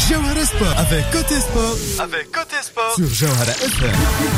Jawhara Sport avec Côté Sport sur Jawhara FM.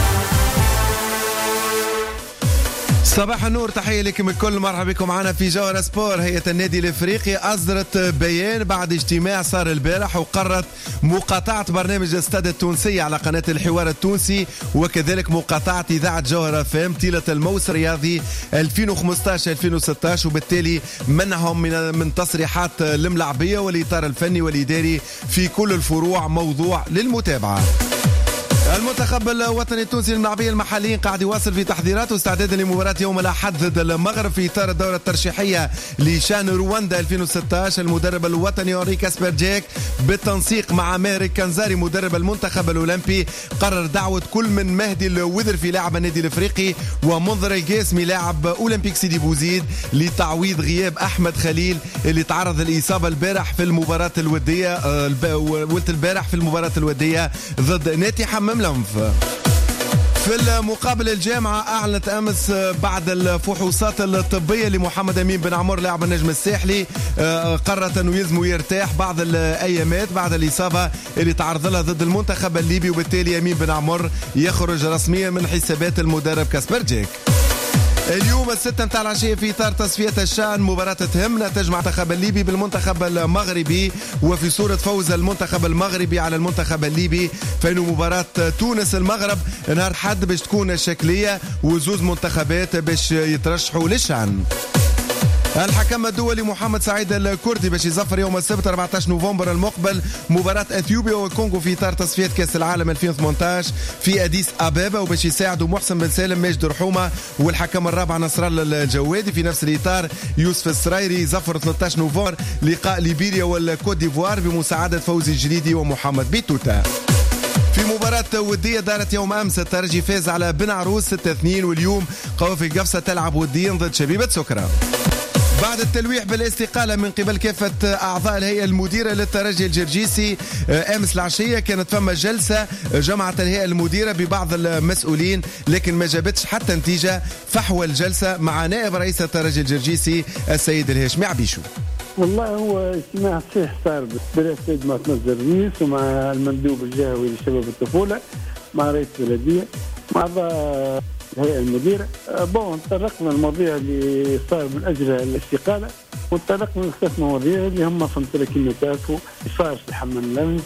صباح النور، تحية لكم الكل، مرحبا بكم معنا في جوهرة سبور. هيئة النادي الافريقي اصدرت بيان بعد اجتماع صار البارح وقررت مقاطعة برنامج الاستاد التونسي على قناة الحوار التونسي وكذلك مقاطعة اذاعة جوهرة فام طيلة الموسم الرياضي 2015-2016 وبالتالي منعهم من تصريحات الملاعبية والاطار الفني والاداري في كل الفروع موضوع للمتابعة. المنتخب الوطني التونسي للملاعبية المحليين قاعد يواصل في تحضيراته واستعدادا لمباراة يوم الأحد ضد المغرب في إطار الدورة الترشيحية لشان رواندا 2016. المدرب الوطني أوري كاسبر جيك بالتنسيق مع ماهر كنزاري مدرب المنتخب الأولمبي قرر دعوة كل من مهدي الوذرفي لاعب النادي الإفريقي ومنذر القاسمي لاعب أولمبيك سيدي بوزيد لتعويض غياب أحمد خليل اللي تعرض للإصابة البارح في المباراة الودية في المباراة الودية ضد ناتي حمام لنف. في المقابل الجامعة أعلنت أمس بعد الفحوصات الطبية لمحمد أمين بن عمر لاعب النجم الساحلي قررت أنه يلزم يرتاح بعض الأيامات بعد الإصابة اللي تعرض لها ضد المنتخب الليبي، وبالتالي أمين بن عمر يخرج رسميا من حسابات المدرب كاسبر جيك. اليوم 6 متاع العشية في إطار تصفية الشان مباراة تهمنا تجمع المنتخب الليبي بالمنتخب المغربي، وفي صورة فوز المنتخب المغربي على المنتخب الليبي فإنه مباراة تونس المغرب نهار حد باش تكون شكلية وزوز منتخبات باش يترشحوا للشان. الحكم الدولي محمد سعيد الكردي باش يظفر يوم السبت 14 نوفمبر المقبل مباراة اثيوبيا والكونغو في اطار تصفية كاس العالم 2018 في اديس ابابا، وباش يساعدوا محسن بن سالم ماجد رحومة والحكم الرابع نصر الله الجوادي. في نفس الاطار يوسف السرايري ظفر 13 نوفمبر لقاء ليبيريا والكوت ديفوار بمساعدة فوزي الجريدي ومحمد بيتوتا. في مباراة ودية دارت يوم أمس الترجي فاز على بن عروس 6-2، واليوم قوافي قفصة تلعب وديا ضد شبيبة سكرة. بعد التلويح بالاستقالة من قبل كافة أعضاء الهيئة المديرة للترجي الجرجيسي أمس العشية كانت فما جلسة جمعت الهيئة المديرة ببعض المسؤولين لكن ما جابتش حتى نتيجة. فحوى الجلسة مع نائب رئيس الترجي الجرجيسي السيد الهاشمي عبيشو. والله هو اجتماع صحيح صار برئاسة مؤتمر الرئيس ومع المندوب الجهوي لشباب الطفولة مع رئيس البلدية مع الهيئة المديرة. تطرقنا المواضيع اللي صار من أجلها الاستقالة وتطرقنا لثلاث مواضيع اللي هم فهمتلكين نتاكو صار في حمام لنف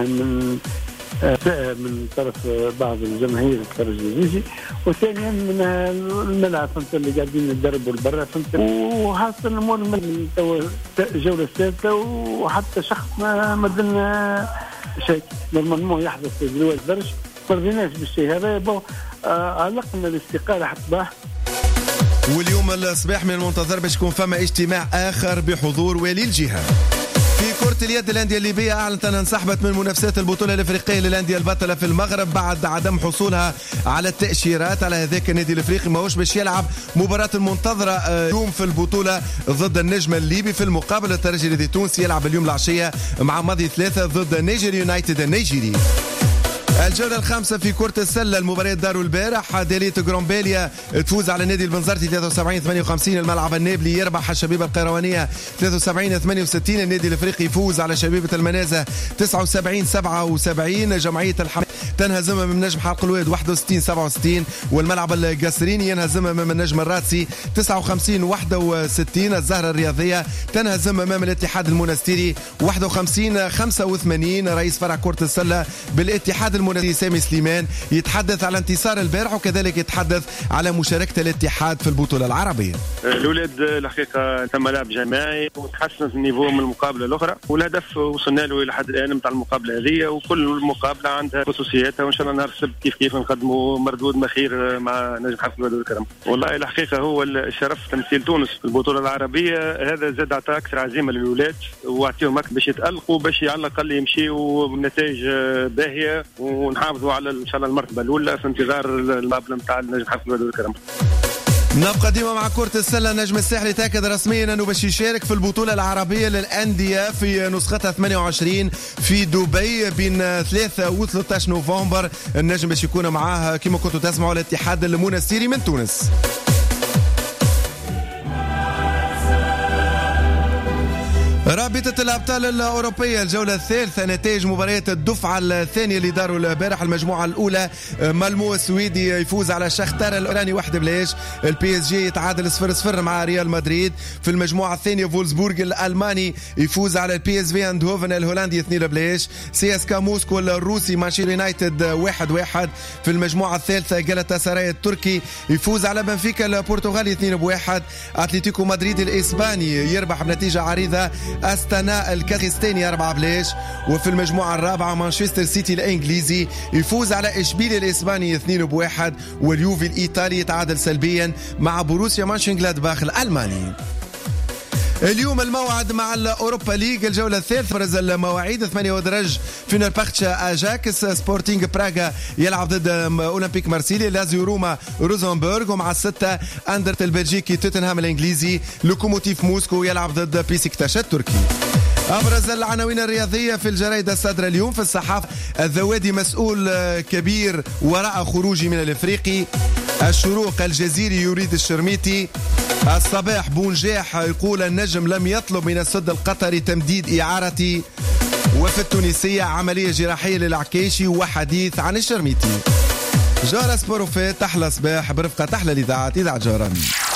من طرف بعض الجماهير الترجي الجيجي، وثانيا من الملعب اللي قاعدين نتدربوا لبرا وحاصل الامور من الجوله الثالثه وحتى شخص ما دلنا شيء المجموع يحدث في الجوله الدرج ما رضيناش بالشيء هذا. علقنا الاستقاله حتى صباح. واليوم الصباح من المنتظر باش يكون فما اجتماع اخر بحضور والي الجهه. في كرة اليد الأندية الليبية أعلنت أنها انسحبت من منافسات البطولة الأفريقية للأندية البطلة في المغرب بعد عدم حصولها على التأشيرات. على هذاك النادي الأفريقي ماهوش باش يلعب مباراة المنتظرة اليوم في البطولة ضد النجم الليبي. في المقابل الترجي التونسي يلعب اليوم العشية مع ماضي 3 ضد نيجر يونايتد النيجيري. الجولة الخامسة في كرة السلة المباراة داروا البارح ديليت غرومبيليا تفوز على نادي البنزرتي 73-58. الملعب النابلي يربح الشبيبة القيروانية 73-68. النادي الافريقي يفوز على شبيبة المنازة 79-77. جمعية الحمام تنهزم من نجم حلق الواد 61-67. والملعب القصريني ينهزم من نجم الراتسي 59-61. الزهرة الرياضية تنهزم امام الاتحاد المنستيري 51-85. رئيس فرع كرة السلة بالاتحاد المنستيري سامي سليمان يتحدث على انتصار البارح وكذلك يتحدث على مشاركة الاتحاد في البطولة العربية. الأولاد الحقيقة تم لعب جماعي وتحسنت النيفو من المقابلة الأخرى، والهدف وصلنا له إلى حد الآن متاع المقابلة هذه، وكل مقابلة عندها خصوصياتها، وإن شاء الله نهار السبت كيف نقدموا مردود مخير مع نجم حفل الواد والكرم. والله الحقيقة هو الشرف تمثيل تونس في البطولة العربية، هذا زاد عطى أكثر عزيمة للأولاد وأعطيهم أكثر باش يتألقوا باش على الأقل يمشيوا بنتائج باهية ونحافظوا على إن شاء الله المرتبة الأولى في انتظار المقابلة متاع النجم حفل الواد والكرم. نبقى ديما مع كرة السلة. نجم الساحلي تأكد رسميا أنه باش يشارك في البطولة العربية للأندية في نسختها 28 في دبي بين 3 و 13 نوفمبر. النجم باش يكون معاه كما كنتوا تسمعوا الاتحاد المنستيري من تونس. رابطة الأبطال الأوروبية الجولة الثالثة، نتائج مباريات الدفعة الثانية اللي داروا البارح. المجموعة الأولى مالمو السويدي يفوز على شختار الأوراني 1-0. البي اس جي يتعادل 0-0 مع ريال مدريد. في المجموعة الثانية فولسبورغ الألماني يفوز على البي اس في اندهوفن الهولندي 2-0. سي اس كا موسكو الروسي مانشستر يونايتد 1-1. في المجموعة الثالثة جالاتا سراي التركي يفوز على بنفيكا البرتغالي 2-1. اتلتيكو مدريد الإسباني يربح بنتيجة عريضة أستانا الكازاخستاني 4-0. وفي المجموعة الرابعة مانشستر سيتي الإنجليزي يفوز على إشبيلية الإسباني 2-1. واليوفي الإيطالي يتعادل سلبيا مع بوروسيا مانشنغلادباخ الألماني. اليوم الموعد مع الأوروبا ليج الجولة الثالثة. برز المواعيد 8 ودرج فينرباختشا أجاكس، سبورتينغ براغا يلعب ضد أولمبيك مارسيليا، لازيو روما روزنبورغ، ومع 6 أندرت البلجيكي توتنهام الإنجليزي، لوكوموتيف موسكو يلعب ضد بيسيكتاش التركي. أبرز العناوين الرياضية في الجرائد الصادرة اليوم. في الصحافة الذوادي مسؤول كبير وراء خروجي من الإفريقي. الشروق الجزيري يريد الشرميتي. الصباح بونجاح يقول النجم لم يطلب من السد القطري تمديد إعارتي. وفي التونسية عملية جراحية للعكيشي وحديث عن الشرميتي. جارة سبوروفيت تحلى صباح برفقة تحلى الإذاعة إذاعة جارة.